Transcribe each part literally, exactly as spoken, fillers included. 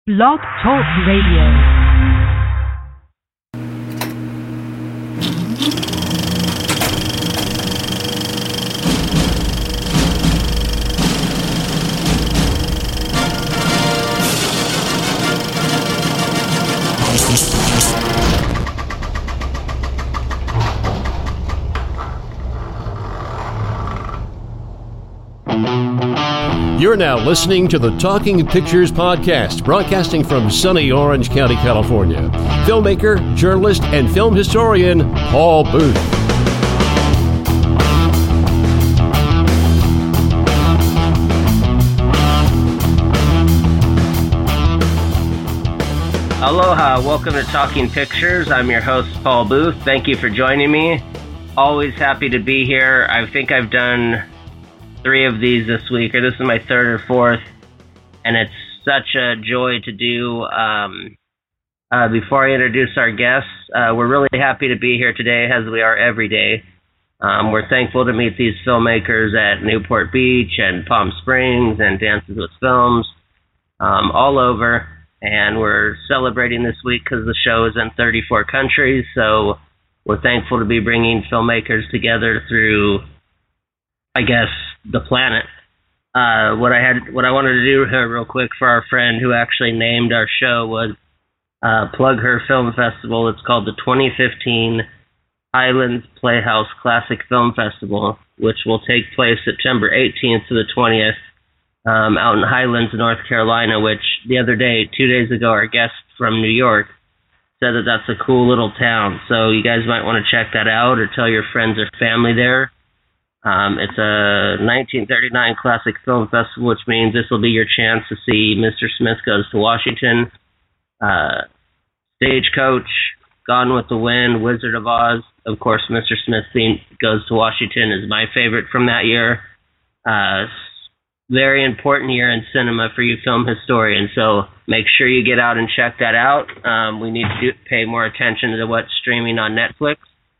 Blog Talk Radio. You're now listening to the Talking Pictures Podcast, broadcasting from sunny Orange County, California. Filmmaker, journalist, and film historian, Paul Booth. Aloha, welcome to Talking Pictures. I'm your host, Paul Booth. Thank you for joining me. Always happy to be here. I think I've done three of these this week, or this is my third or fourth, and it's such a joy to do. Um, uh, before I introduce our guests, uh, we're really happy to be here today, as we are every day. Um, we're thankful to meet these filmmakers at Newport Beach and Palm Springs and Dances with Films, um, all over, and we're celebrating this week because the show is in thirty-four countries, so we're thankful to be bringing filmmakers together through, I guess, the planet. Uh, what I had, what I wanted to do here real quick for our friend who actually named our show was uh, plug her film festival. It's called the twenty fifteen Highlands Playhouse Classic Film Festival, which will take place September eighteenth to the twentieth um, out in Highlands, North Carolina, which the other day, two days ago, our guest from New York said that that's a cool little town. So you guys might want to check that out or tell your friends or family there. Um, it's a nineteen thirty-nine classic film festival, which means this will be your chance to see Mister Smith Goes to Washington, uh, Stagecoach, Gone with the Wind, Wizard of Oz. Of course, Mister Smith Goes to Washington is my favorite from that year. Uh, very important year in cinema for you film historians, so make sure you get out and check that out. Um, we need to do, pay more attention to what's streaming on Netflix.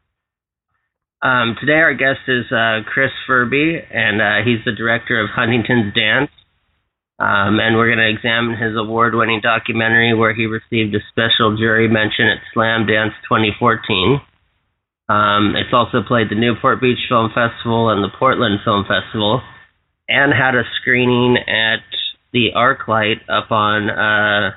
Um, today our guest is uh, Chris Furby, and uh, he's the director of Huntington's Dance, um, and we're going to examine his award-winning documentary where he received a special jury mention at Slam Dance twenty fourteen. Um, it's also played the Newport Beach Film Festival and the Portland Film Festival, and had a screening at the ArcLight up on uh,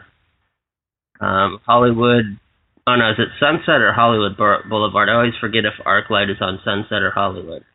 um, Hollywood. Oh, no, is it Sunset or Hollywood Boulevard? I always forget if ArcLight is on Sunset or Hollywood.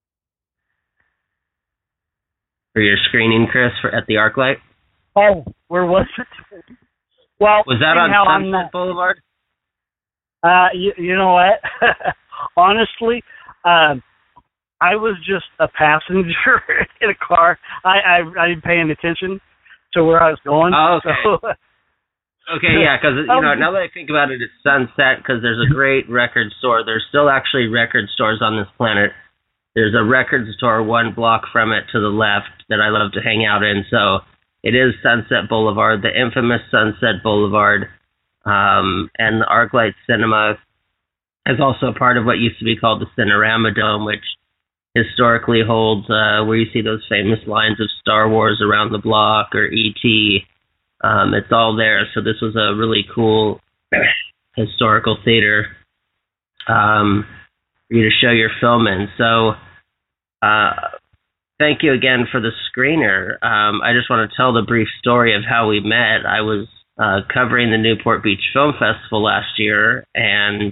For your screening, Chris, for, at the ArcLight? Oh, where was it? Well, was that on Sunset on, Boulevard? Uh, you, you know what? Honestly, um, I was just a passenger in a car. I, I, I didn't pay any attention to where I was going. Oh, okay. So, Okay, yeah, because, you know, now that I think about it, it's Sunset because there's a great record store. There's still actually record stores on this planet. There's a record store one block from it to the left that I love to hang out in. So it is Sunset Boulevard, the infamous Sunset Boulevard. Um, and the ArcLight Cinema is also part of what used to be called the Cinerama Dome, which historically holds uh, where you see those famous lines of Star Wars around the block or E T Um, it's all there, so this was a really cool historical theater um, for you to show your film in. So uh, thank you again for the screener. Um, I just want to tell the brief story of how we met. I was uh, covering the Newport Beach Film Festival last year, and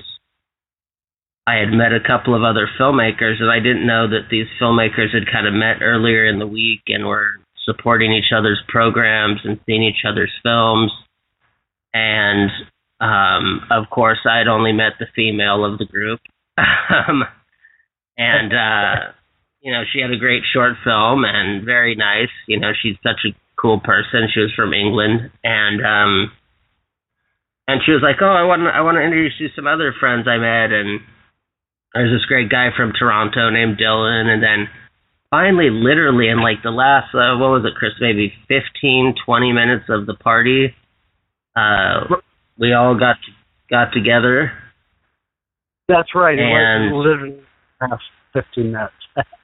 I had met a couple of other filmmakers, and I didn't know that these filmmakers had kind of met earlier in the week and were supporting each other's programs and seeing each other's films. And, um, of course, I'd only met the female of the group. um, and, uh, you know, she had a great short film and very nice. You know, she's such a cool person. She was from England. And um, and she was like, oh, I want to I want to introduce you to some other friends I met. And there's this great guy from Toronto named Dylan. And then finally, literally in like the last, uh, what was it, Chris, maybe fifteen, twenty minutes of the party, uh, we all got got together. That's right. And it was literally past fifteen minutes.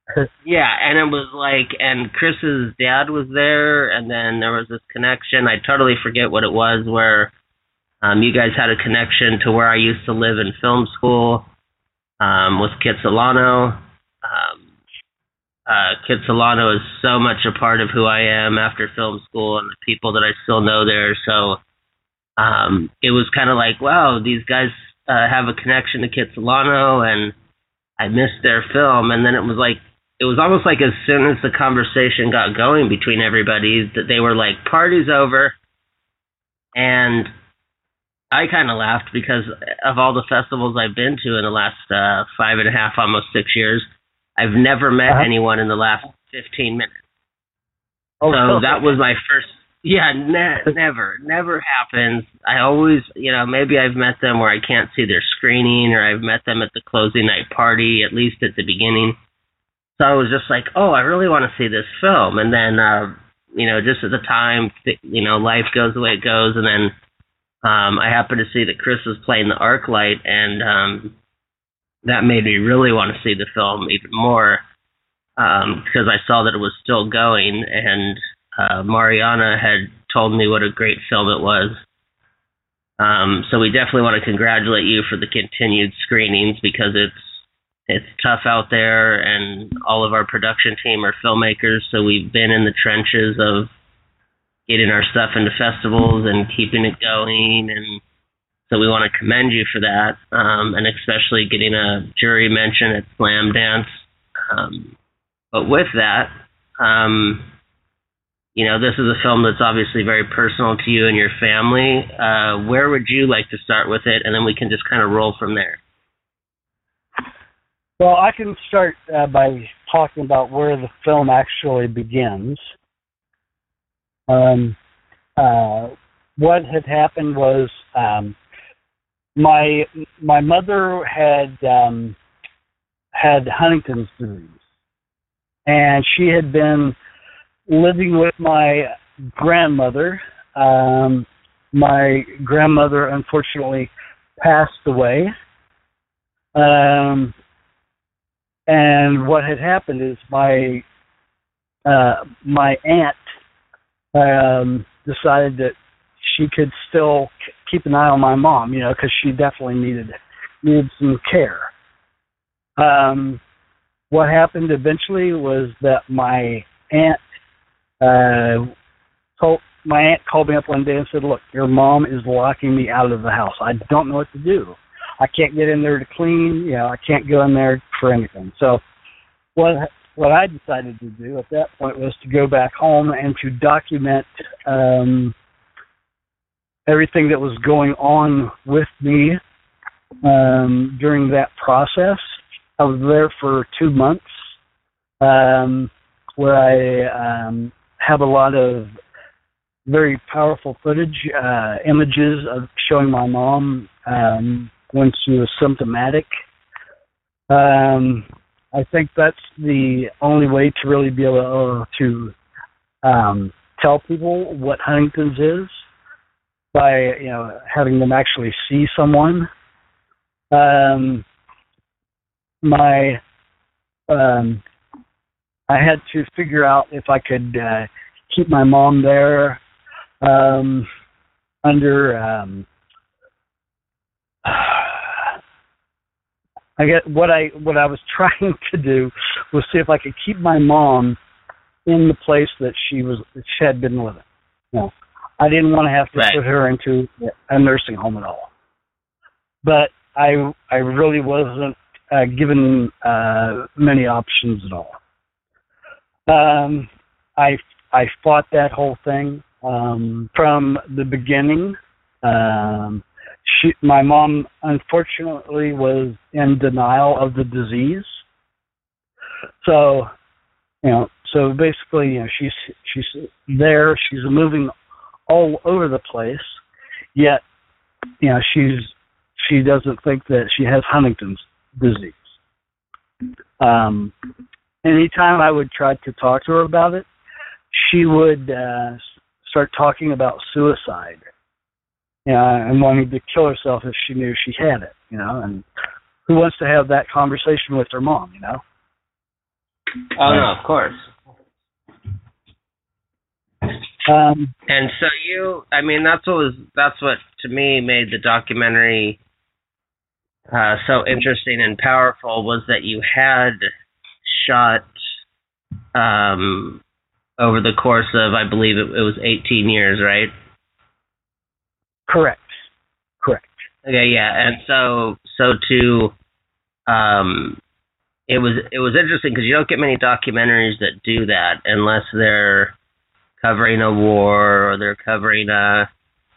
Yeah, and it was like, and Chris's dad was there, and then there was this connection. I totally forget what it was, where um, you guys had a connection to where I used to live in film school um, with Kit Solano. Um, uh, Kit Solano is so much a part of who I am after film school and the people that I still know there. So um, it was kind of like, wow, these guys uh, have a connection to Kit Solano, and I missed their film. And then it was like, it was almost like as soon as the conversation got going between everybody, that they were like, party's over. And I kind of laughed because of all the festivals I've been to in the last uh, five and a half, almost six years, I've never met uh-huh. anyone in the last fifteen minutes. Oh, so cool. That was my first, yeah, ne- never, never happens. I always, you know, maybe I've met them where I can't see their screening, or I've met them at the closing night party, at least at the beginning. So I was just like, oh, I really want to see this film. And then, uh, you know, just at the time, you know, life goes the way it goes. And then um, I happened to see that Chris was playing the ArcLight, and um, that made me really want to see the film even more um, because I saw that it was still going. And uh, Mariana had told me what a great film it was. Um, so we definitely want to congratulate you for the continued screenings, because it's, It's tough out there, and all of our production team are filmmakers, so we've been in the trenches of getting our stuff into festivals and keeping it going, and so we want to commend you for that, um, and especially getting a jury mention at Slamdance. Um, but with that, um, you know, this is a film that's obviously very personal to you and your family. Uh, where would you like to start with it, and then we can just kind of roll from there? Well, I can start uh, by talking about where the film actually begins. Um, uh, what had happened was um, my my mother had um, had Huntington's disease, and she had been living with my grandmother. Um, my grandmother unfortunately passed away. Um, And what had happened is my uh, my aunt um, decided that she could still k- keep an eye on my mom, you know, because she definitely needed needed some care. Um, what happened eventually was that my aunt uh, told my aunt called me up one day and said, "Look, your mom is locking me out of the house. I don't know what to do. I can't get in there to clean, you know, I can't go in there for anything." So what what I decided to do at that point was to go back home and to document um, everything that was going on with me um, during that process. I was there for two months um, where I um, have a lot of very powerful footage, uh, images of showing my mom um, when she was symptomatic. Um, I think that's the only way to really be able to um, tell people what Huntington's is, by, you know, having them actually see someone. Um, my, um, I had to figure out if I could uh, keep my mom there um, under. Um, I get what I what I was trying to do was see if I could keep my mom in the place that she was that she had been living. You know, I didn't want to have to right. put her into a nursing home at all. But I I really wasn't uh, given uh, many options at all. Um, I I fought that whole thing um, from the beginning. Um, She, my mom, unfortunately, was in denial of the disease. So, you know, so basically, you know, she's she's there, she's moving all over the place, yet, you know, she's she doesn't think that she has Huntington's disease. Um, anytime I would try to talk to her about it, she would uh, start talking about suicide. You know, and wanting to kill herself if she knew she had it, you know, and who wants to have that conversation with her mom, you know? Oh no, of course. Um, and so you, I mean, that's what was that's what to me made the documentary uh, so interesting and powerful, was that you had shot um, over the course of, I believe it, it was eighteen years, right? Correct. Correct. Okay, yeah, and so so to um, it was it was interesting because you don't get many documentaries that do that unless they're covering a war or they're covering a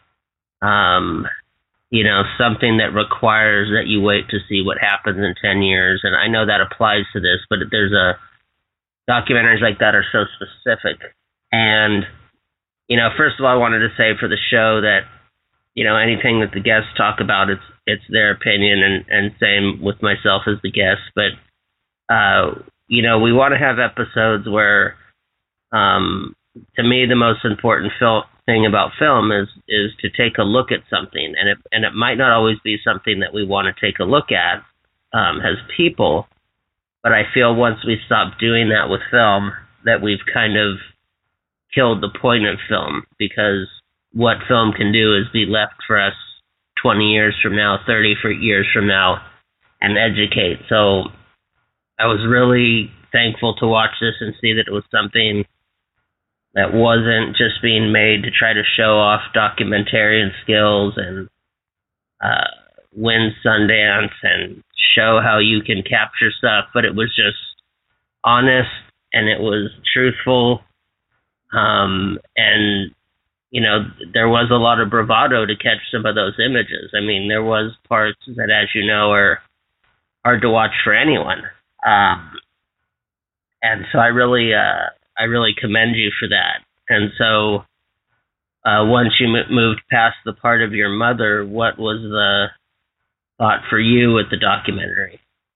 um, you know, something that requires that you wait to see what happens in ten years. And I know that applies to this, but there's a documentaries like that are so specific. And you know, first of all, I wanted to say for the show that, you know, anything that the guests talk about, it's it's their opinion, and, and same with myself as the guest. But, uh, you know, we want to have episodes where, um, to me, the most important fil- thing about film is is to take a look at something. And it, and it might not always be something that we want to take a look at um, as people. But I feel once we stop doing that with film, that we've kind of killed the point of film, because what film can do is be left for us twenty years from now, thirty years from now, and educate. So I was really thankful to watch this and see that it was something that wasn't just being made to try to show off documentarian skills and uh, win Sundance and show how you can capture stuff, but it was just honest and it was truthful. Um, and you know, there was a lot of bravado to catch some of those images. I mean, there was parts that, as you know, are hard to watch for anyone. Um, and so I really, uh, I really commend you for that. And so, uh, once you m- moved past the part of your mother, what was the thought for you with the documentary?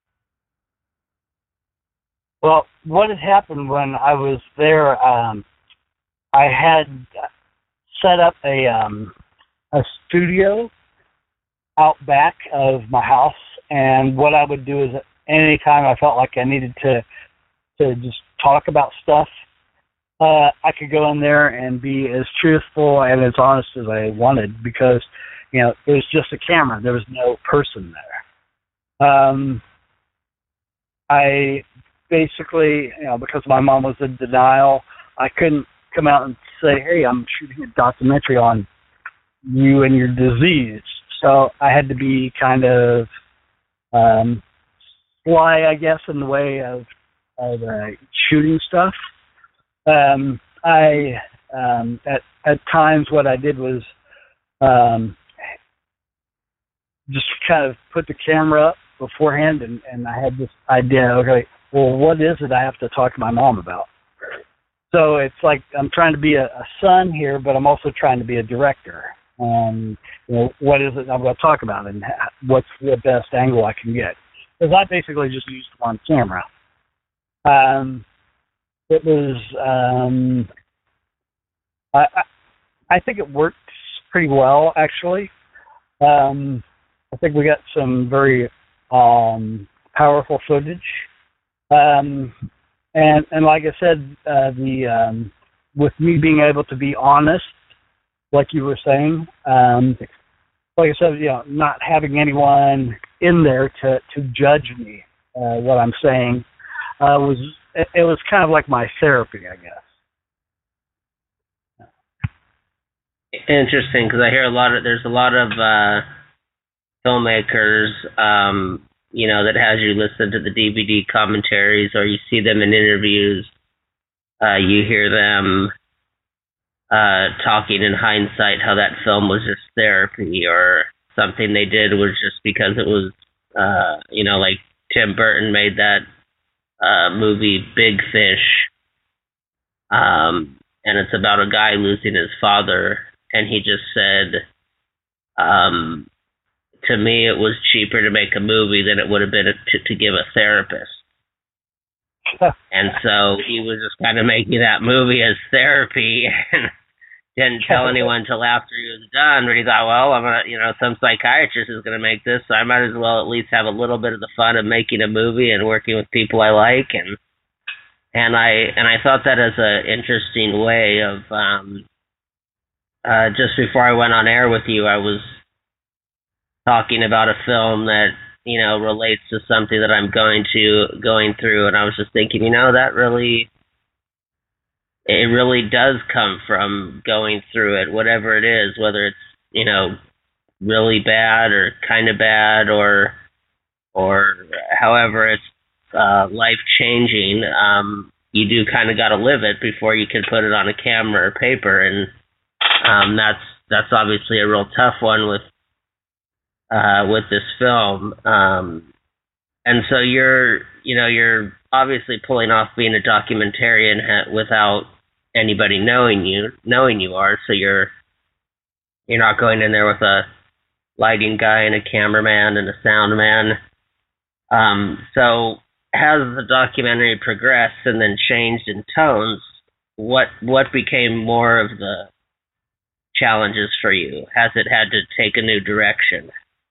Well, what had happened when I was there, um, I had set up a um, a studio out back of my house, and what I would do is anytime I felt like I needed to to just talk about stuff, uh, I could go in there and be as truthful and as honest as I wanted, because, you know, it was just a camera. There was no person there. Um, I basically, you know, because my mom was in denial, I couldn't come out and say, hey, I'm shooting a documentary on you and your disease. So I had to be kind of um, sly, I guess, in the way of, of uh, shooting stuff. Um, I, um, at, at times what I did was um, just kind of put the camera up beforehand, and, and I had this idea, okay, well, what is it I have to talk to my mom about? So it's like I'm trying to be a, a son here, but I'm also trying to be a director. Um, you know, what is it I'm going to talk about, and what's the best angle I can get? Because I basically just used one camera. Um, it was, um, I, I, I think it worked pretty well, actually. Um, I think we got some very um, powerful footage. Um, And and like I said, uh, the um, with me being able to be honest, like you were saying, um, like I said, you know, not having anyone in there to, to judge me, uh, what I'm saying, uh, was it, it was kind of like my therapy, I guess. Interesting, because I hear a lot of there's a lot of uh, filmmakers. Um, you know, that has you listen to the D V D commentaries, or you see them in interviews, uh, you hear them uh, talking in hindsight how that film was just therapy, or something they did was just because it was, uh, you know, like Tim Burton made that uh, movie Big Fish, um, and it's about a guy losing his father, and he just said, um, to me, it was cheaper to make a movie than it would have been to, to give a therapist. And so he was just kind of making that movie as therapy, and didn't tell anyone till after he was done. But he thought, well, I'm gonna, you know, some psychiatrist is gonna make this, so I might as well at least have a little bit of the fun of making a movie and working with people I like. And and I and I thought that as an interesting way of um, uh, just before I went on air with you, I was talking about a film that, you know, relates to something that I'm going to going through, and I was just thinking, you know, that really, it really does come from going through it, whatever it is, whether it's, you know, really bad or kind of bad, or or however it's uh, life changing. Um, you do kind of got to live it before you can put it on a camera or paper, and um, that's that's obviously a real tough one with uh, with this film. Um, and so you're you know you're obviously pulling off being a documentarian ha- without anybody knowing you knowing you are. So you're you're not going in there with a lighting guy and a cameraman and a sound man. Um, so as the documentary progressed and then changed in tones, what what became more of the challenges for you? Has it had to take a new direction?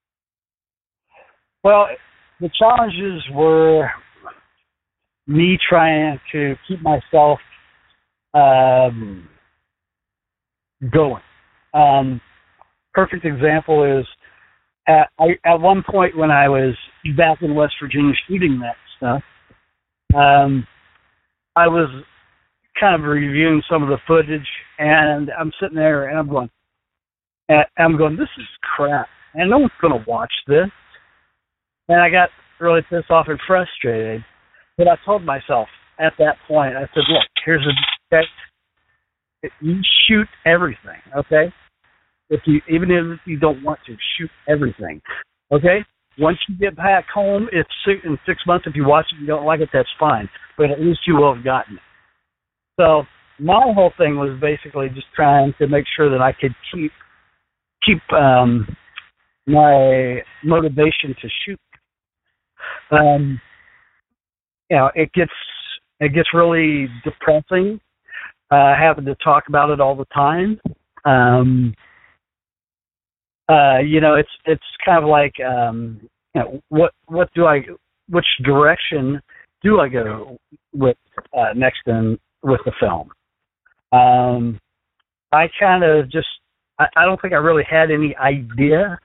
Well, the challenges were me trying to keep myself um, going. Um, perfect example is at, I, at one point when I was back in West Virginia shooting that stuff, um, I was kind of reviewing some of the footage, and I'm sitting there and I'm going, and I'm going, this is crap, and no one's going to watch this. And I got really pissed off and frustrated. But I told myself at that point, I said, look, here's a okay, you shoot everything, okay? If you even if you don't want to, shoot everything, okay? Once you get back home, it's six, in six months. If you watch it and you don't like it, that's fine. But at least you will have gotten it. So my whole thing was basically just trying to make sure that I could keep keep um, my motivation to shoot. Um, you know, it gets it gets really depressing uh, having to talk about it all the time. Um, uh, you know, it's it's kind of like um, you know, what what do I which direction do I go with uh, next in with the film? Um, I kind of just I, I don't think I really had any idea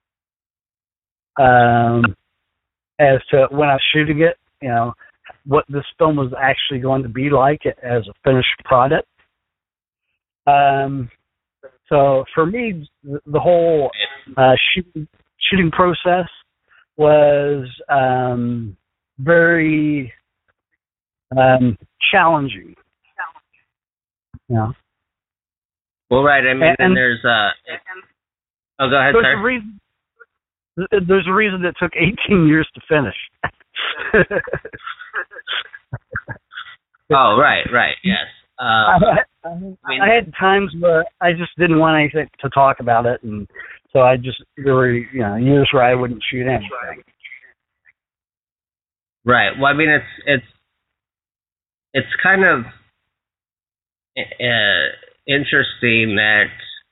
um, as to when I was shooting it, you know, what this film was actually going to be like as a finished product. Um, so for me, the whole uh, shooting, shooting process was um, very um, challenging. Yeah. Well, right. I mean, and, and there's uh. Oh, go ahead, there's sir. A reason, there's a reason it took eighteen years to finish. Oh, right, right, yes. Um, I, had, I, mean, I had times where I just didn't want anything to talk about it, and so I just there were you know years where I wouldn't shoot anything. Right. Well, I mean, it's it's it's kind of uh, interesting that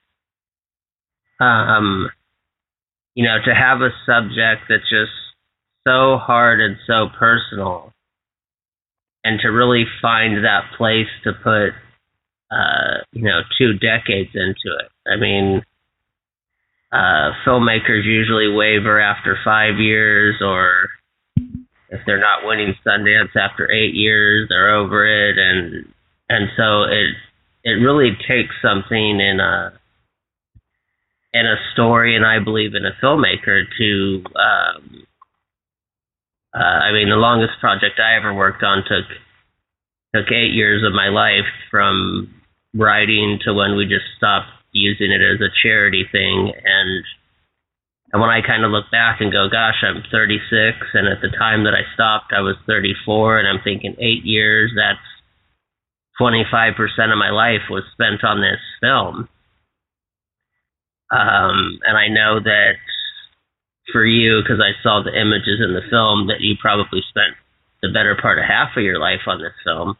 um you know to have a subject that's just so hard and so personal, and to really find that place to put, uh, you know, two decades into it. I mean, uh, filmmakers usually waver after five years, or if they're not winning Sundance after eight years, they're over it, and and so it it really takes something in a in a story, and I believe in a filmmaker to. Um, Uh, I mean, the longest project I ever worked on took took eight years of my life, from writing to when we just stopped using it as a charity thing. And and when I kind of look back and go, gosh, I'm thirty-six, and at the time that I stopped, I was thirty-four, and I'm thinking eight years, that's twenty-five percent of my life was spent on this film. Um, and I know that for you, because I saw the images in the film, that you probably spent the better part of half of your life on this film.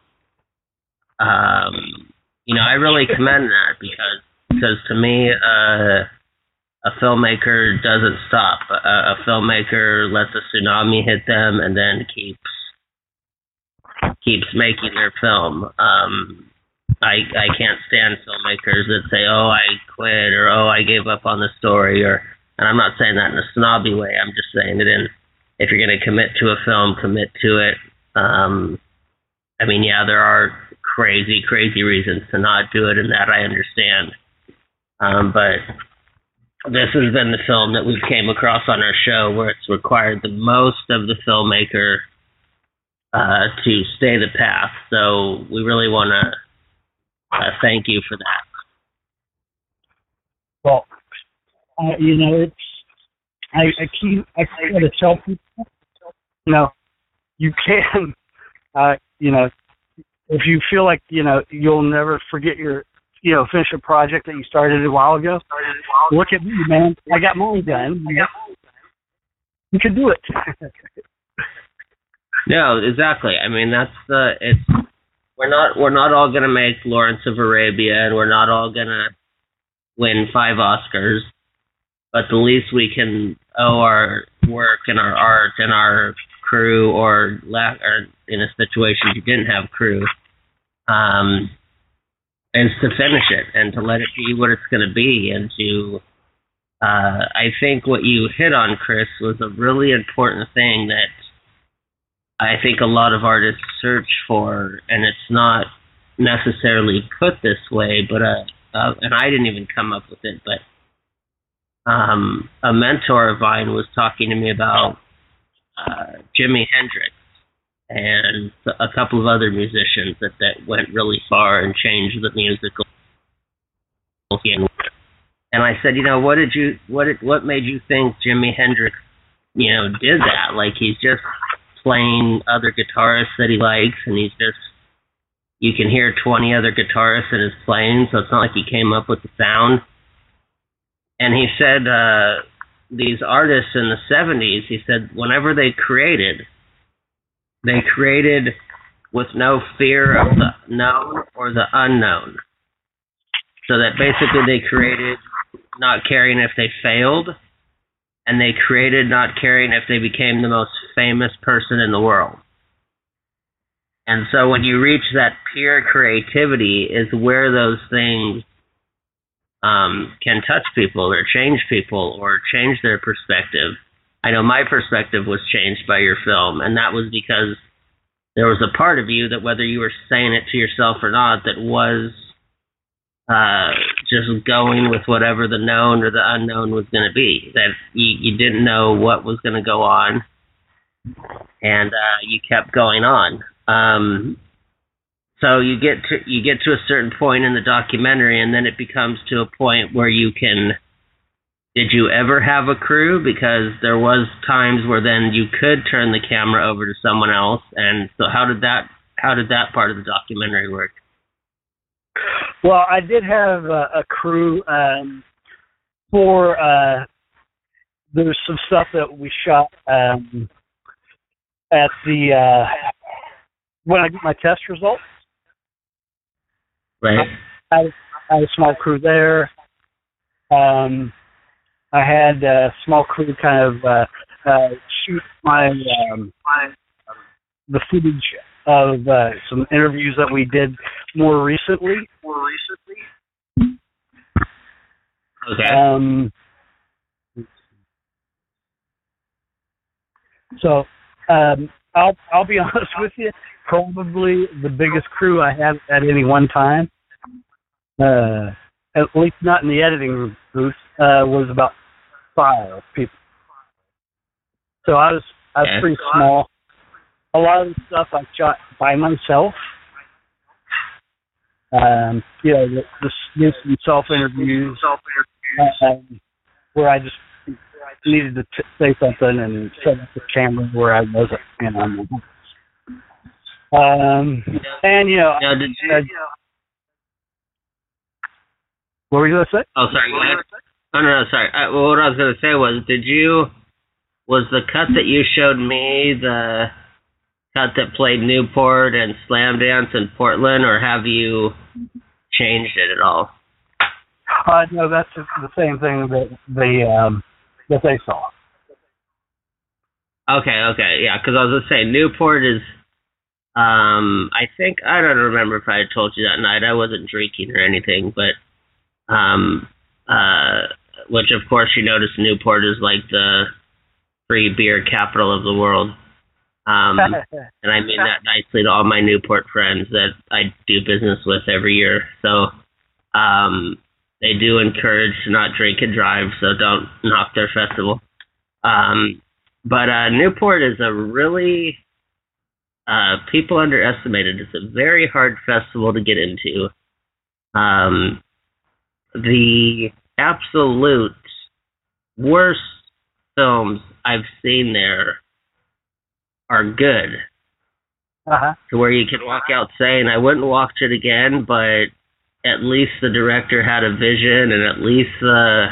Um, you know, I really commend that, because because to me, uh, a filmmaker doesn't stop. A, a filmmaker lets a tsunami hit them and then keeps keeps making their film. Um, I I can't stand filmmakers that say, "Oh, I quit," or "Oh, I gave up on the story," or and I'm not saying that in a snobby way. I'm just saying that in if you're going to commit to a film, commit to it. Um, I mean, yeah, there are crazy, crazy reasons to not do it, and that I understand. Um, but this has been the film that we've came across on our show where it's required the most of the filmmaker uh, to stay the path. So we really want to uh, thank you for that. Well, uh, you know, it's I, I keep I try to tell people, you know, you can, uh, you know, if you feel like you know you'll never forget your, you know, finish a project that you started a while ago. Look at me, man! I got mine done. You can do it. No, exactly. I mean, that's the it's. We're not we're not all gonna make Lawrence of Arabia, and we're not all gonna win five Oscars. But the least we can owe our work and our art and our crew, or, la- or in a situation you didn't have crew, um, is to finish it and to let it be what it's going to be. And to, uh, I think what you hit on, Chris, was a really important thing that I think a lot of artists search for, and it's not necessarily put this way, but uh, uh, and I didn't even come up with it, but um, a mentor of mine was talking to me about uh, Jimi Hendrix and a couple of other musicians that, that went really far and changed the musical. And I said, you know, what did you, what did, what made you think Jimi Hendrix, you know, did that? Like, he's just playing other guitarists that he likes, and he's just, you can hear twenty other guitarists in his playing, so it's not like he came up with the sound. And he said, uh, these artists in the seventies, he said, whenever they created, they created with no fear of the known or the unknown. So that basically they created not caring if they failed, and they created not caring if they became the most famous person in the world. And so when you reach that pure creativity is where those things um, can touch people or change people or change their perspective. I know my perspective was changed by your film, and that was because there was a part of you that, whether you were saying it to yourself or not, that was uh, just going with whatever the known or the unknown was going to be. That you, you didn't know what was going to go on, and uh, you kept going on. Um, so you get to you get to a certain point in the documentary, and then it becomes to a point where you can. Did you ever have a crew? Because there was times where then you could turn the camera over to someone else, and so how did that how did that part of the documentary work? Well, I did have a, a crew um, for uh, there's some stuff that we shot um, at the uh, when I get my test results. Right. I, I had a small crew there. Um, I had a small crew kind of uh, uh, shoot my um, the footage of uh, some interviews that we did more recently. More recently. Okay. Um, so um, I'll I'll be honest with you. Probably the biggest crew I had at any one time, uh, at least not in the editing booth, uh, was about five people. So I was I was pretty small. A lot of the stuff I shot by myself. Um, you know, the, the, the some self interviews, um, where I just needed to t- say something and set up the camera where I wasn't, you know. Um, and you know, now, did you, uh, what were you going to say? Oh, sorry. Go ahead. Oh, no, no, sorry. Uh, well, what I was going to say was, did you, was the cut that you showed me the cut that played Newport and Slam Dance in Portland, or have you changed it at all? Uh, no, that's just the same thing that the um, that they saw. Okay, okay, yeah, because I was going to say, Newport is Um, I think, I don't remember if I had told you that night. I wasn't drinking or anything, but, um, uh, which of course you notice Newport is like the free beer capital of the world. Um, and I mean that nicely to all my Newport friends that I do business with every year. So, um, they do encourage to not drink and drive, so don't knock their festival. Um, but, uh, Newport is a really, uh, people underestimate it. It's a very hard festival to get into. Um, the absolute worst films I've seen there are good. Uh-huh. To where you can walk out saying, I wouldn't watch it again, but at least the director had a vision, and at least the,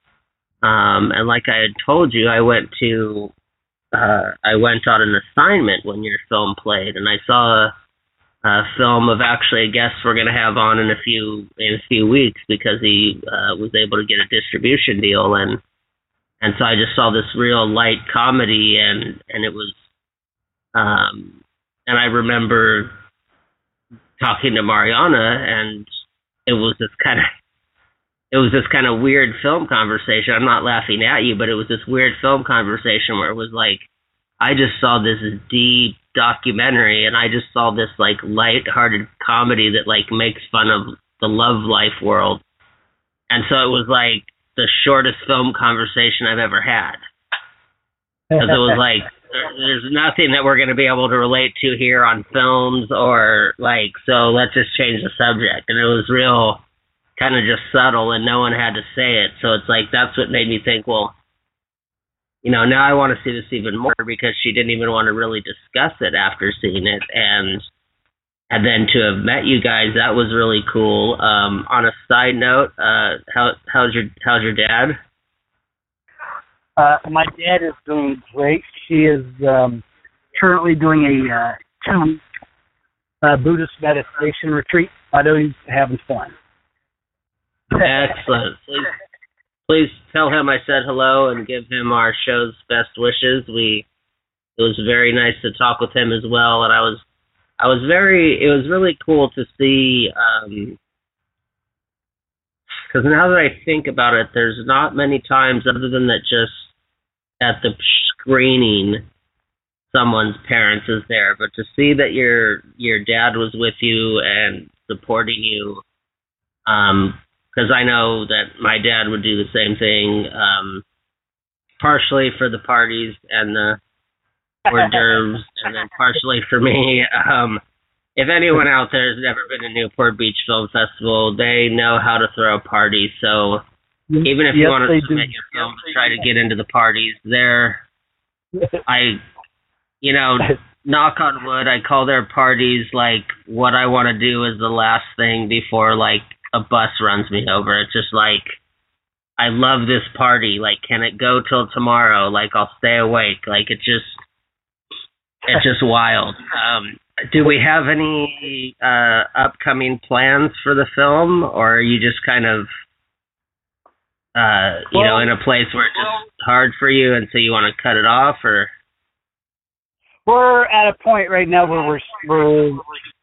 um, and like I had told you, I went to, uh, I went on an assignment when your film played, and I saw a, a film of actually a guest we're going to have on in a few, in a few weeks, because he, uh, was able to get a distribution deal, and, and so I just saw this real light comedy, and, and it was, um, and I remember talking to Mariana, and it was this kind of, it was this kind of weird film conversation. I'm not laughing at you, but it was this weird film conversation where it was like, I just saw this deep documentary, and I just saw this like light-hearted comedy that like makes fun of the love life world. And so it was like the shortest film conversation I've ever had. Because it was like, there's nothing that we're going to be able to relate to here on films, or like, so let's just change the subject. And it was real kind of just subtle, and no one had to say it. So it's like, that's what made me think, well, you know, now I want to see this even more, because she didn't even want to really discuss it after seeing it. And and then to have met you guys, that was really cool. Um, on a side note, uh, how how's your how's your dad? Uh, my dad is doing great. She is um, currently doing a uh, two uh, Buddhist meditation retreat. I know he's having fun. Excellent. Please, please tell him I said hello and give him our show's best wishes. We it was very nice to talk with him as well, and I was I was very it was really cool to see. Um, Because now that I think about it, there's not many times other than that just at the screening someone's parents is there. But to see that your your dad was with you and supporting you, um, because I know that my dad would do the same thing, um, partially for the parties and the hors d'oeuvres, and then partially for me. Um, If anyone out there has never been to Newport Beach Film Festival, they know how to throw a party. So even if you yes, want to submit do. your film to try to get into the parties, there, I, you know, knock on wood, I call their parties like what I want to do is the last thing before like a bus runs me over. It's just like, I love this party. Like, can it go till tomorrow? Like, I'll stay awake. Like, it just, it's just wild. Um, Do we have any uh, upcoming plans for the film, or are you just kind of, uh, you well, know, in a place where it's just hard for you, and so you want to cut it off, or? We're at a point right now where we're, we're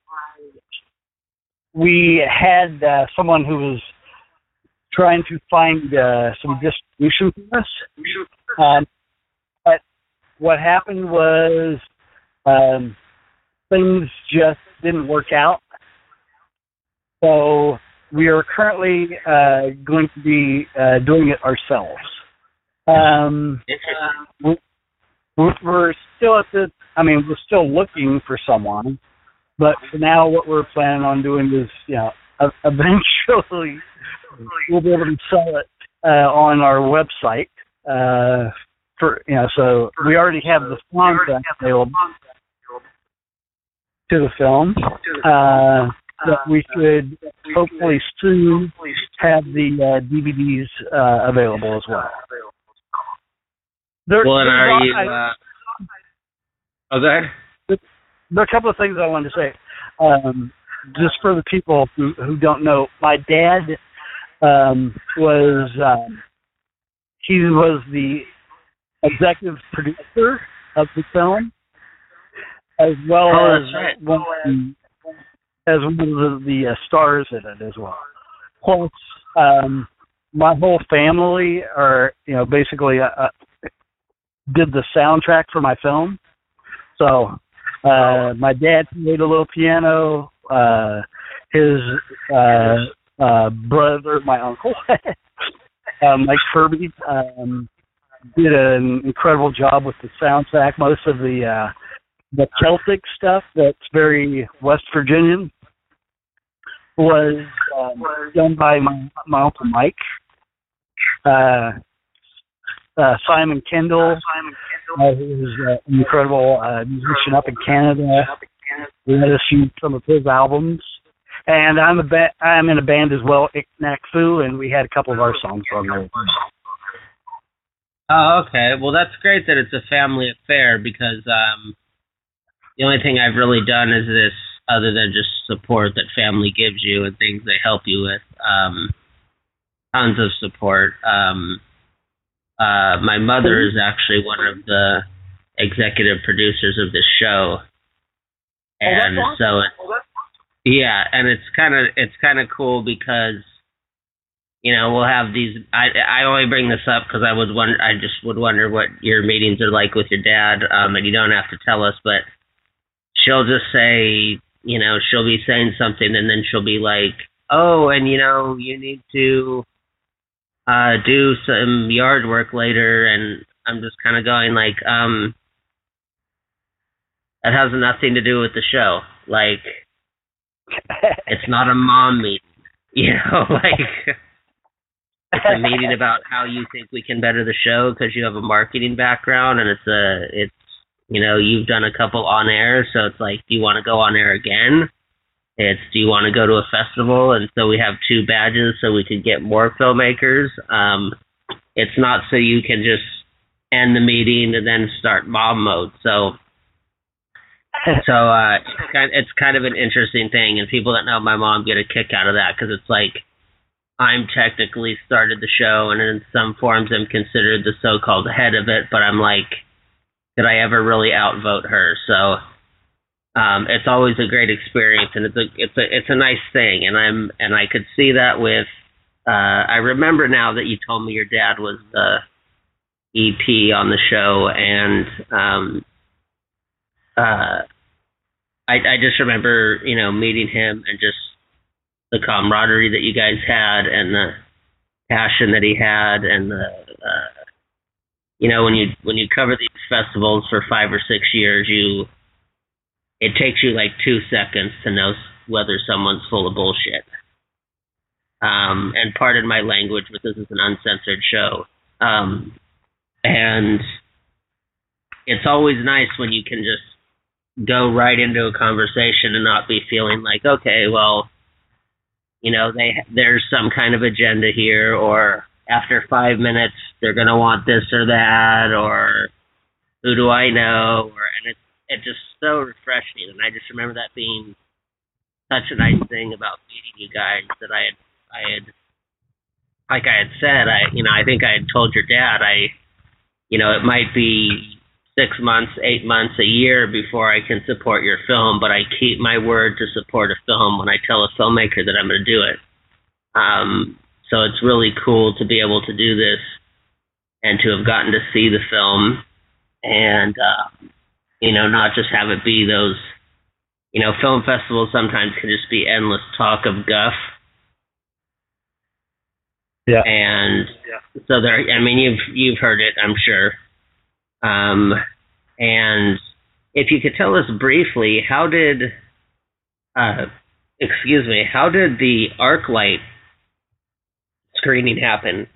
we had uh, someone who was trying to find uh, some distribution for us, um, but what happened was. Um, Things just didn't work out. So we are currently uh, going to be uh, doing it ourselves. Um, we, we're still at the, I mean, we're still looking for someone, but for now what we're planning on doing is, you know, eventually we'll be able to sell it uh, on our website. Uh, for you know, so we already have the contract available to the film, uh, that we could hopefully soon have the uh, D V Ds uh, available as well. There, well, and are you? I, uh, oh, go ahead. There are a couple of things I wanted to say. Um, just for the people who, who don't know, my dad um, was um, he was the executive producer of the film. as well Oh, as that's right. one, as one of the, the uh, stars in it as well. Plus, um, my whole family are, you know, basically uh, did the soundtrack for my film. So uh, my dad played a little piano. Uh, his uh, uh, brother, my uncle, um, Mike Kirby, um, did an incredible job with the soundtrack. Most of the uh, the Celtic stuff that's very West Virginian was um, done by my, my uncle Mike. Uh, uh, Simon Kendall, uh, who's uh, an incredible uh, musician up in Canada. We had to shoot some of his albums. And I'm a ba- I'm in a band as well, Iknak Fu, and we had a couple of our songs on there. Oh, okay. Well, that's great that it's a family affair because um, the only thing I've really done is this, other than just support that family gives you and things they help you with. Um, tons of support. Um, uh, my mother is actually one of the executive producers of this show, and oh, so it's, yeah, and it's kind of it's kind of cool because, you know, we'll have these. I I only bring this up because I would wonder. I just would wonder what your meetings are like with your dad. Um, and you don't have to tell us, but she'll just say, you know, she'll be saying something, and then she'll be like, "Oh, and you know, you need to uh, do some yard work later." And I'm just kind of going like, um, that has nothing to do with the show. Like, it's not a mom meeting, you know, like. It's a meeting about how you think we can better the show because you have a marketing background, and it's a, it's, you know, you've done a couple on air, so it's like, do you want to go on air again? It's, do you want to go to a festival? And so we have two badges so we could get more filmmakers. Um, it's not so you can just end the meeting and then start mom mode. So, so uh, it's kind, it's kind of an interesting thing, and people that know my mom get a kick out of that because it's like, I'm technically started the show, and in some forms I'm considered the so-called head of it, but I'm like, did I ever really outvote her? So um, it's always a great experience, and it's a it's a it's a nice thing, and I'm and I could see that with. Uh, I remember now that you told me your dad was the E P on the show, and um, uh, I I just remember, you know, meeting him and just the camaraderie that you guys had and the passion that he had, and the uh, you know, when you when you cover these festivals for five or six years, you it takes you like two seconds to know whether someone's full of bullshit. Um, and pardon my language, but this is an uncensored show. Um, and it's always nice when you can just go right into a conversation and not be feeling like, okay, well, you know, they there's some kind of agenda here, or after five minutes they're gonna want this or that, or who do I know? Or and it's it's just so refreshing, and I just remember that being such a nice thing about meeting you guys that I had I had like I had said, I you know, I think I had told your dad I you know, it might be six months, eight months, a year before I can support your film, but I keep my word to support a film when I tell a filmmaker that I'm going to do it. Um, so it's really cool to be able to do this and to have gotten to see the film and, uh, you know, not just have it be those, you know, film festivals sometimes can just be endless talk of guff. Yeah. And yeah. so there, I mean, you've, you've heard it, I'm sure. Um, and if you could tell us briefly, how did, uh, excuse me, how did the ArcLight screening happen?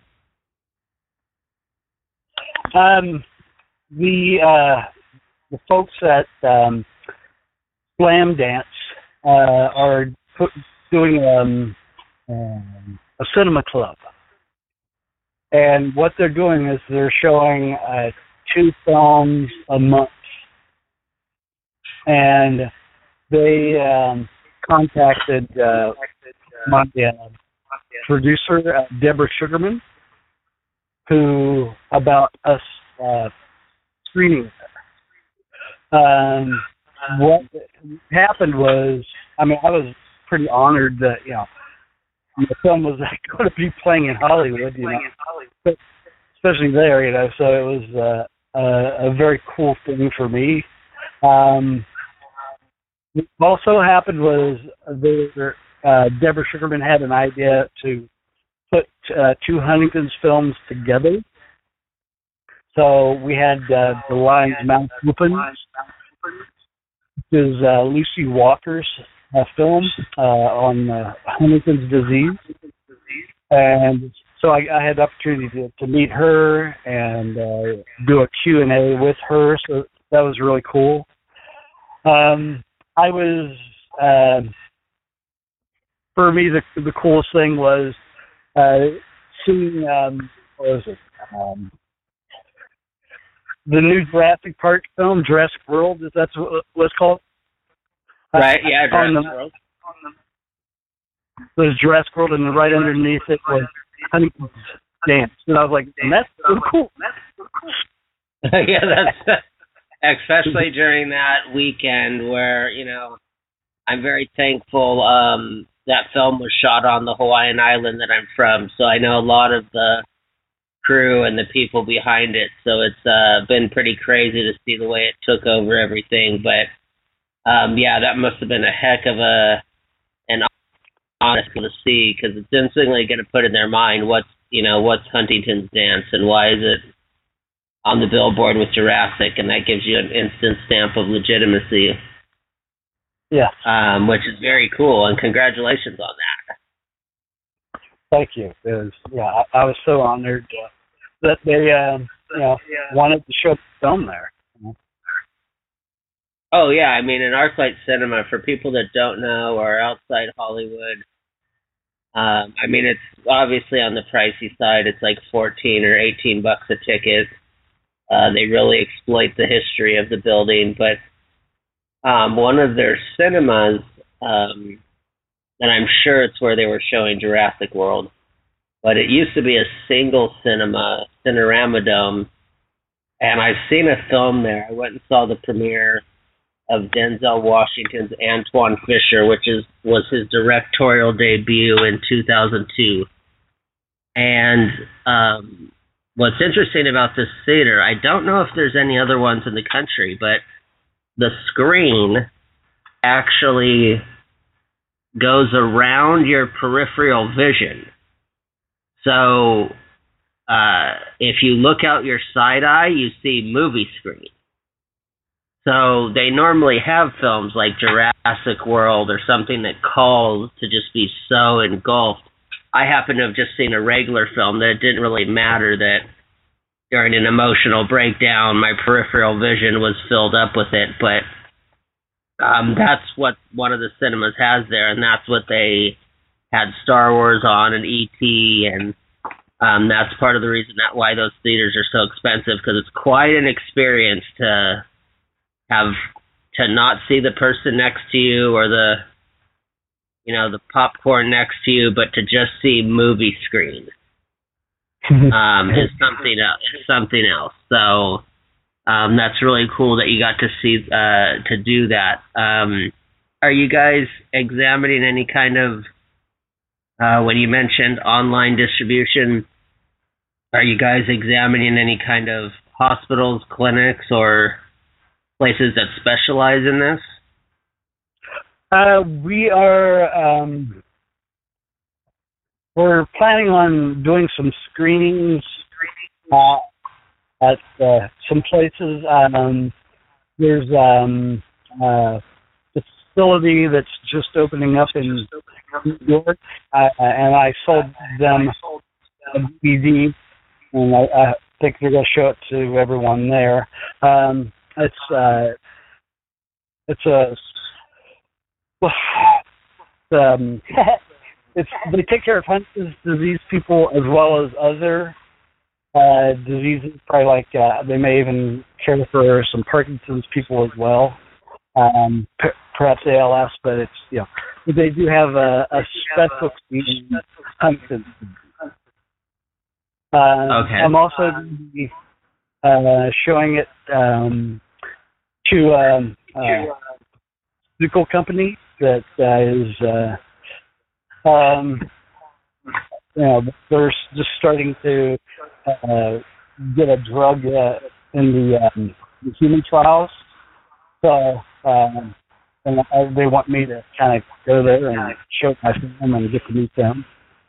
Um, the, uh, the folks at, um, Slam Dance, uh, are put, doing, um, um, a cinema club. And what they're doing is they're showing, uh, two films a month, and they um, contacted uh, my uh, producer uh, Deborah Sugarman, who about us uh, screening her. Um, what happened was, I mean, I was pretty honored that, you know, the film was going to be playing in Hollywood, you know, but especially there, you know, so it was uh, a, a very cool thing for me. Um, what also happened was there, uh, Deborah Sugarman had an idea to put uh, two Huntington's films together. So we had uh, The Lion's Mouth Open, which is uh, Lucy Walker's uh, film uh, on uh, Huntington's disease. And so I, I had the opportunity to, to meet her and uh, do a Q and A with her. So that was really cool. Um, I was, uh, for me, the, the coolest thing was uh, seeing, um, what was it? Um, the new Jurassic Park film, Jurassic World, is that what it's called? Right, yeah, Jurassic the, World. There's Jurassic World, and right underneath it was Huntington's Dance. And I was like, that's so cool. Yeah, that's especially during that weekend where, you know, I'm very thankful um, that film was shot on the Hawaiian island that I'm from, so I know a lot of the crew and the people behind it, so it's uh, been pretty crazy to see the way it took over everything. But um, yeah, that must have been a heck of a an honest to see, because it's instantly going to put in their mind what's you know what's Huntington's Dance and why is it on the billboard with Jurassic, and that gives you an instant stamp of legitimacy. Yeah, um, which is very cool, and congratulations on that. Thank you. It was, yeah, I, I was so honored uh, that they, uh, you know, wanted to show the film there. Oh yeah, I mean, in ArcLight Cinema, for people that don't know or are outside Hollywood, um, I mean, it's obviously on the pricey side. It's like fourteen or eighteen bucks a ticket. Uh, they really exploit the history of the building, but um, one of their cinemas, um, and I'm sure it's where they were showing Jurassic World, but it used to be a single cinema, Cinerama Dome, and I've seen a film there. I went and saw the premiere of Denzel Washington's Antoine Fisher, which is was his directorial debut in two thousand two. And um, what's interesting about this theater, I don't know if there's any other ones in the country, but the screen actually goes around your peripheral vision. So uh, if you look out your side eye, you see movie screen. So they normally have films like Jurassic World or something that calls to just be so engulfed. I happen to have just seen a regular film that it didn't really matter that during an emotional breakdown, my peripheral vision was filled up with it. But um, that's what one of the cinemas has there, and that's what they had Star Wars on and E T, and um, that's part of the reason that why those theaters are so expensive, because it's quite an experience to have to not see the person next to you or the you know the popcorn next to you, but to just see movie screen um, is something else. Is something else. So um, that's really cool that you got to see uh, to do that. Um, are you guys examining any kind of uh, when you mentioned online distribution? Are you guys examining any kind of hospitals, clinics, or places that specialize in this? Uh, we are um, we're planning on doing some screenings uh, at uh, some places. Um, there's um, uh, a facility that's just opening up in New York, uh, and I sold them a D V D, and I, I think they're going to show it to everyone there. Um, it's uh, it's a um, it's they take care of Huntington's disease people as well as other uh, diseases. Probably like uh, they may even care for some Parkinson's people as well, um, p- perhaps A L S. But it's you know they do have a, a specialty in Huntington's disease. Uh, okay. I'm also going to be uh, showing it um, to um, uh, pharmaceutical company that uh, is, uh, um, you know, they're just starting to uh, get a drug uh, in the, um, the human trials. So, um, and I, they want me to kind of go there and show my film and get to meet them.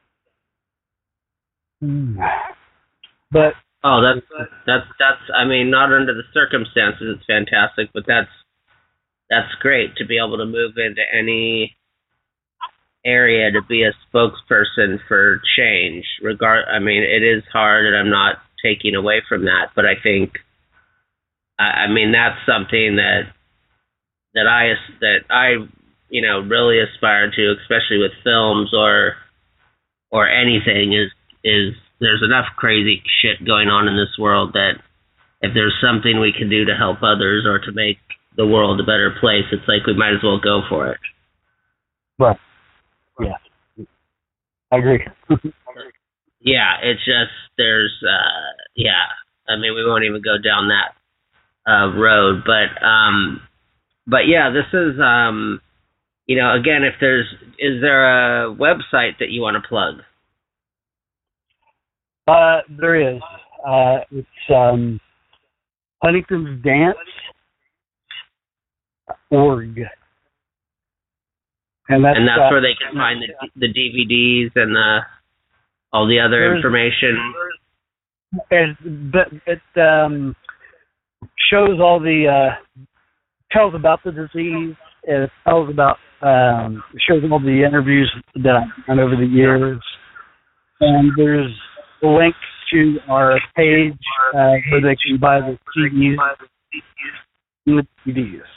But oh, that's that's that's. I mean, not under the circumstances, it's fantastic, but that's that's great to be able to move into any area to be a spokesperson for change. Regard, I mean, it is hard, and I'm not taking away from that, but I think, I, I mean, that's something that that I that I you know really aspire to, especially with films or or anything. Is is there's enough crazy shit going on in this world that if there's something we can do to help others or to make the world a better place, it's like we might as well go for it. Right. Yeah. I agree. Yeah, it's just there's uh yeah. I mean, we won't even go down that uh road, but um but yeah, this is um you know, again, if there's is there a website that you want to plug? Uh, there is. Uh, it's um, Huntington's Dance dot org. And that's, and that's uh, where they can find the the D V Ds and the all the other information. And but it um, shows all the uh, tells about the disease. It tells about um, shows all the interviews that I've done over the years. And there's a link to our page uh, where they can buy the C Ds and the D V Ds.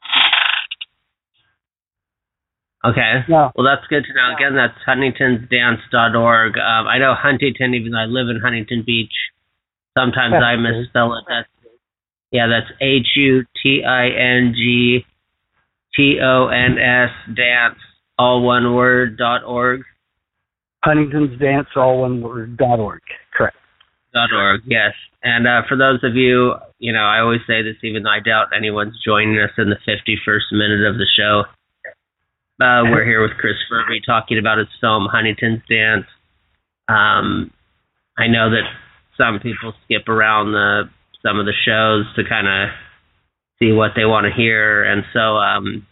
Okay. Yeah. Well, that's good to know. Again, that's huntingtons dance dot org. Um, I know Huntington, even though I live in Huntington Beach, sometimes I misspell it. That's, yeah, that's H U T I N G T O N S dance, all one word, dot org. Huntington's Dance, all one word, dot org. Correct. Dot org, yes. And uh, for those of you, you know, I always say this, even though I doubt anyone's joining us in the fifty-first minute of the show. Uh, we're here with Chris Furby talking about his film, Huntington's Dance. Um, I know that some people skip around the some of the shows to kind of see what they want to hear, and so um,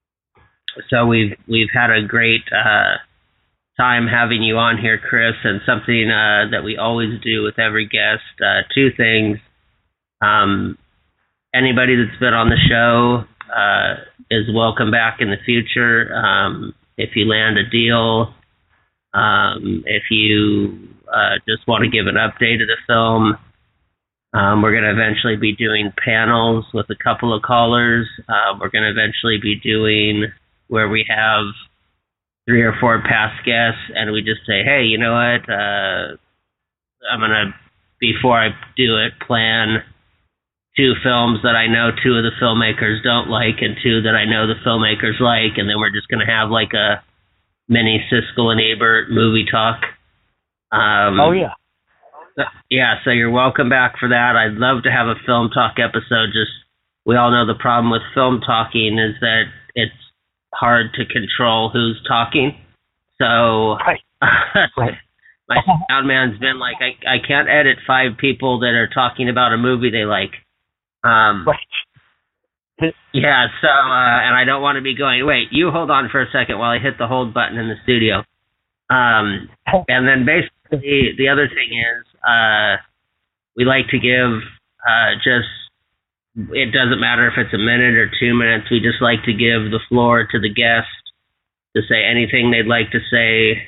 so we've we've had a great uh, time having you on here, Chris, and something uh, that we always do with every guest. Uh, two things. Um, anybody that's been on the show uh, is welcome back in the future. Um, if you land a deal, um, if you uh, just want to give an update of the film, um, we're going to eventually be doing panels with a couple of callers. Uh, we're going to eventually be doing where we have three or four past guests, and we just say, hey, you know what, uh, I'm going to, before I do it, plan two films that I know two of the filmmakers don't like and two that I know the filmmakers like, and then we're just going to have like a mini Siskel and Ebert movie talk. Um, oh, yeah. Yeah, so you're welcome back for that. I'd love to have a film talk episode. Just, we all know the problem with film talking is that it's hard to control who's talking. So right. Right. my sound man's been like, I, I can't edit five people that are talking about a movie they like. Um, right. Yeah, so, uh, and I don't want to be going, wait, you hold on for a second while I hit the hold button in the studio. Um, and then basically the other thing is, uh, we like to give, uh, just, it doesn't matter if it's a minute or two minutes, we just like to give the floor to the guest to say anything they'd like to say.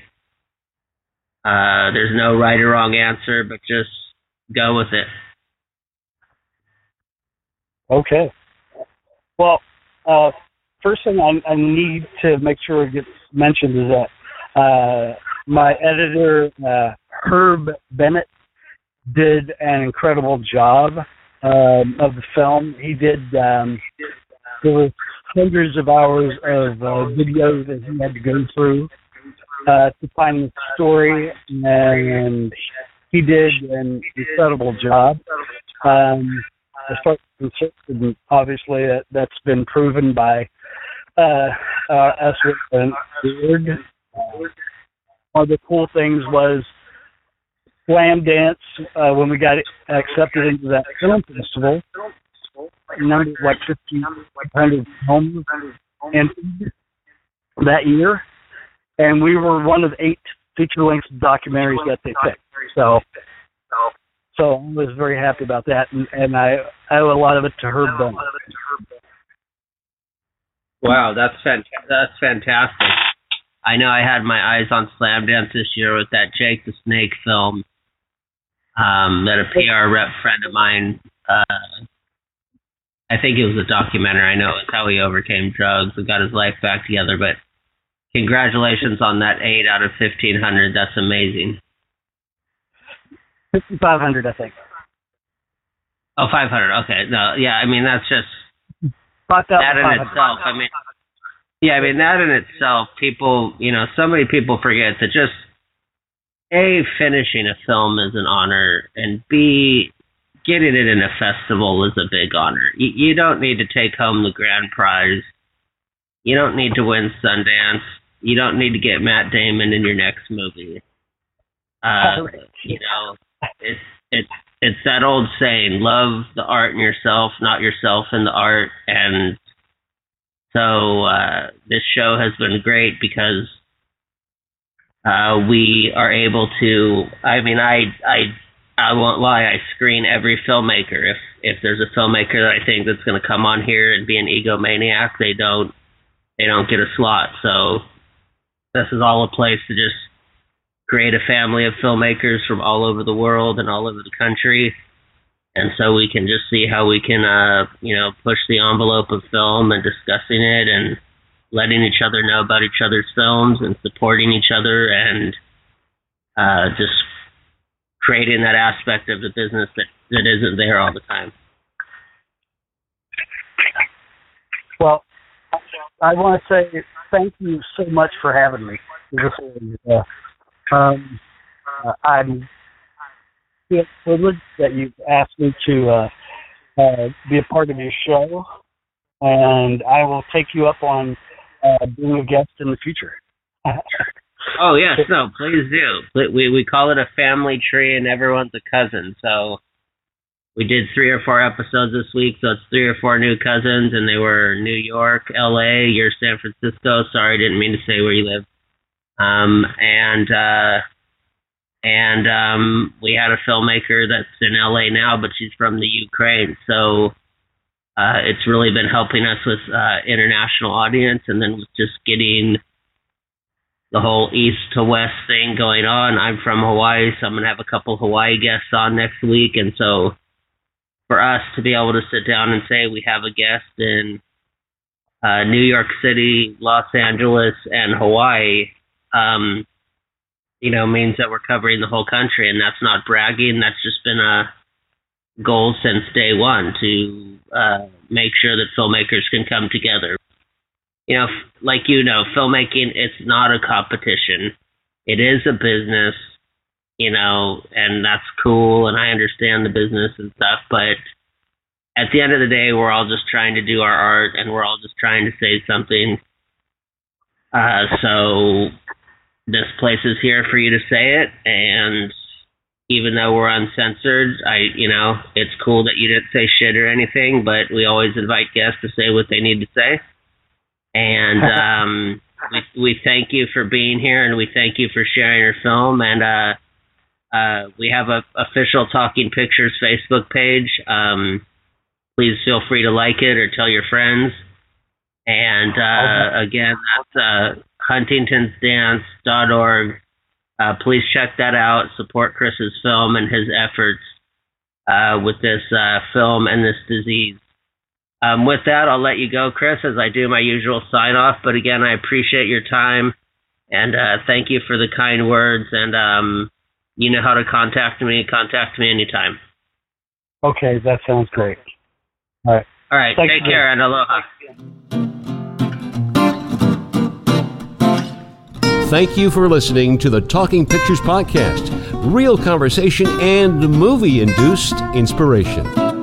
Uh, there's no right or wrong answer, but just go with it. Okay. Well, uh, first thing I, I need to make sure it gets mentioned is that uh, my editor, uh, Herb Bennett, did an incredible job um, of the film. He did, um, there were hundreds of hours of uh, video that he had to go through uh, to find the story, and he did an incredible job. Um, as far as concerned, obviously that, that's been proven by uh, uh, us with an award. Uh, one of the cool things was Slam Dance, uh, when we got accepted into that film festival, numbers like fifteen hundred films entered that year, and we were one of eight feature-length documentaries that they picked. So, so I was very happy about that, and, and I, I owe a lot of it to Herb Bennett. Wow, that's fant- that's fantastic. I know I had my eyes on Slam Dance this year with that Jake the Snake film um, that a P R rep friend of mine, uh, I think it was a documentary, I know it was how he overcame drugs and got his life back together, but congratulations on that eight out of fifteen hundred. That's amazing. fifty-five hundred, I think. Oh, five hundred. Okay. No, yeah, I mean, that's just, that in itself, I mean, yeah, I mean, that in itself, people, you know, so many people forget that just, A, finishing a film is an honor, and B, getting it in a festival is a big honor. You, you don't need to take home the grand prize. You don't need to win Sundance. You don't need to get Matt Damon in your next movie. Uh, you know, it's it's it's that old saying: love the art in yourself, not yourself in the art. And so uh, this show has been great because uh, we are able to. I mean, I I I won't lie. I screen every filmmaker. If if there's a filmmaker that I think that's going to come on here and be an egomaniac, they don't they don't get a slot. So this is all a place to just create a family of filmmakers from all over the world and all over the country. And so we can just see how we can, uh, you know, push the envelope of film and discussing it and letting each other know about each other's films and supporting each other and uh, just creating that aspect of the business that, that isn't there all the time. Well, I want to say thank you so much for having me. Uh, um, uh, I'm feel privileged that you've asked me to uh, uh, be a part of your show, and I will take you up on uh, being a guest in the future. Oh, yes, no, please do. We, we call it a family tree, and everyone's a cousin, so we did three or four episodes this week, so it's three or four new cousins, and they were New York, L A, you're San Francisco. Sorry, didn't mean to say where you live. Um, and uh, and um, we had a filmmaker that's in L A now, but she's from the Ukraine. So uh, it's really been helping us with uh, international audience, and then with just getting the whole east to west thing going on. I'm from Hawaii, so I'm going to have a couple Hawaii guests on next week, and so for us to be able to sit down and say we have a guest in uh, New York City, Los Angeles, and Hawaii, um, you know, means that we're covering the whole country, and that's not bragging. That's just been a goal since day one to uh, make sure that filmmakers can come together. You know, like you know, filmmaking, it's not a competition. It is a business. You know, and that's cool, and I understand the business and stuff, but at the end of the day, we're all just trying to do our art, and we're all just trying to say something. Uh, so this place is here for you to say it, and even though we're uncensored, I, you know, it's cool that you didn't say shit or anything, but we always invite guests to say what they need to say. And um, we, we thank you for being here, and we thank you for sharing your film, and uh, Uh, we have a official Talking Pictures Facebook page. Um, please feel free to like it or tell your friends. And uh, again, that's uh, huntingtons dance dot org. Uh, please check that out. Support Chris's film and his efforts uh, with this uh, film and this disease. Um, with that, I'll let you go, Chris, as I do my usual sign-off. But again, I appreciate your time, and uh, thank you for the kind words. And um, you know how to contact me. Contact me anytime. Okay, that sounds great. All right. All right. Thanks take care, and aloha. Thank you for listening to the Talking Pictures Podcast. Real conversation and movie-induced inspiration.